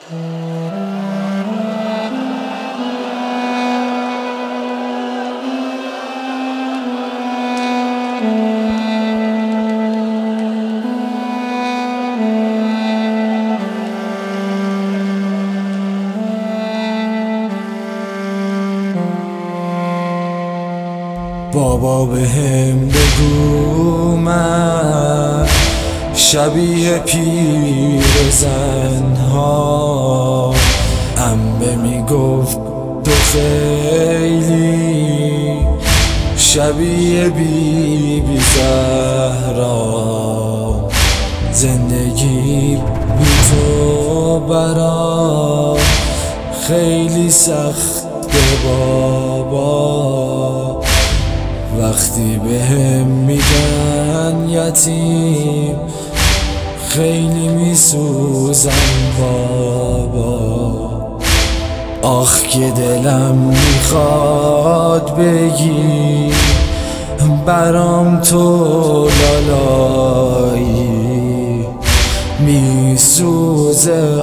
بابا بهم بگو من شبیه پیرزن‌ها، عمه میگفت تو خیلی شبیه بیبی زهرا، زندگی بی تو برام خیلی سخته بابا، وقتی بهم میگن یتیم خیلی میسوزم بابا. آخ که دلم میخواد بگی برام تو لالایی، میسوزه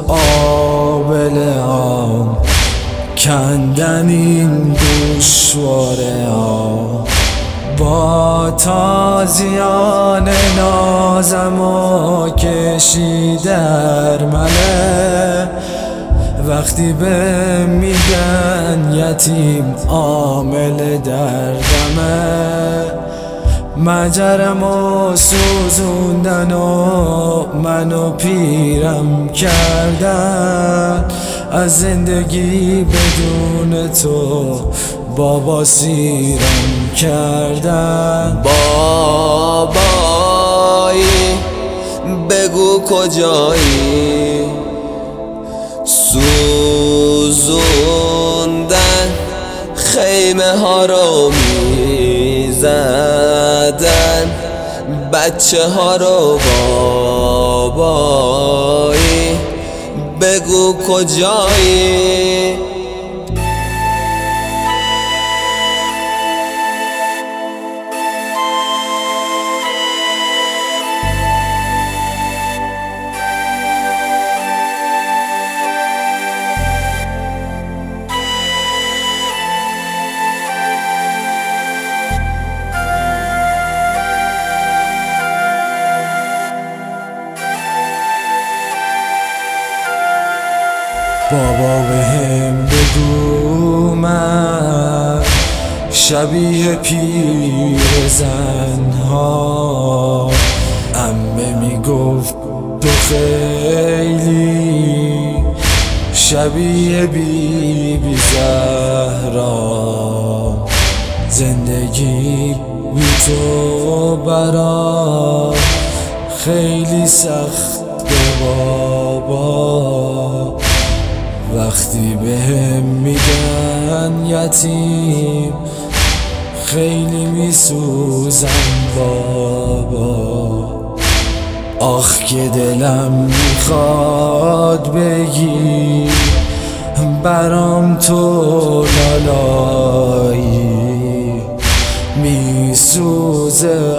آبلهام کندن این گوشواره ها، با تازیان نازم و کشی در منه، وقتی به میگن یتیم عامل دردمه، مجرم و سوزوندن و منو پیرم کردن، از زندگی بدون تو بابا سیرم کردن. بابایی بگو کجایی، سوزوندن خیمه ها رو میزدن، بچه ها رو بابایی بگو کجایی. بابا بهم بگو من شبیه پیرزن‌ها، عمه میگفت تو خیلی شبیه بیبی زهرا، زندگی بی تو برام خیلی سخته بابا، وقتی بهم میگن یتیم خیلی میسوزم بابا. آخ که دلم میخواد بگی برام تو لالایی، میسوزه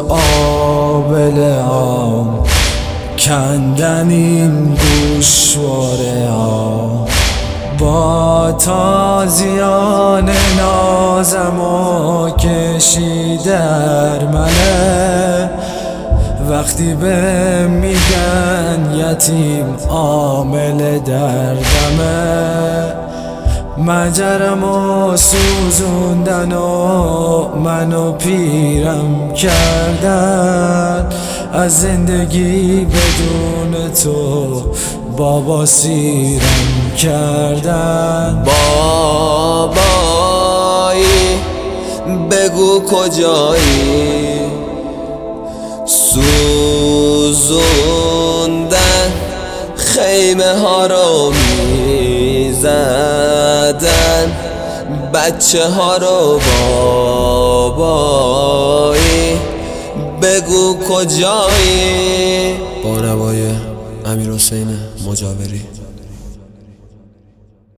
آبلهام کندن این گوشواره ها، با تازیان نازم و کشی در منه، وقتی به میگن یتیم عامل دردمه، مجرم و سوزوندن و منو پیرم کردن، از زندگی بدون تو بابا سیرم کردن. بابایی بگو کجایی، سوزوندن خیمه ها رو میزدن، بچه ها رو بابایی بگو کجایی. با نوای امیرحسین مجاوری.